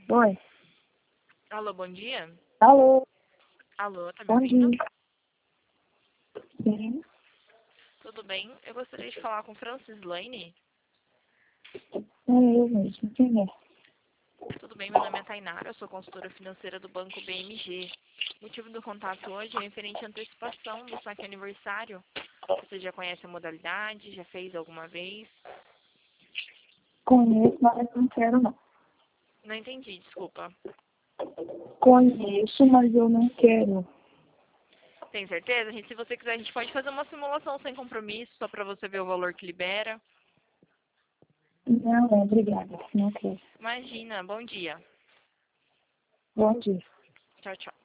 Oi. Alô, bom dia. Alô, Alô, tá me bom ouvindo? dia. Sim, Tudo bem? Eu gostaria de falar com Francis Lane. é eu mesmo. Quem é? Tudo bem, meu nome é Tainara, eu sou consultora financeira do Banco BMG. O motivo do contato hoje é referente à antecipação do saque aniversário. Você já conhece a modalidade? Já fez alguma vez? Conheço, mas não quero não. Não entendi, desculpa. Conheço, mas eu não quero. Tem certeza? Se você quiser, a gente pode fazer uma simulação sem compromisso, só para você ver o valor que libera. Não, obrigada. Não quero. Imagina, bom dia. Bom dia. Tchau, tchau.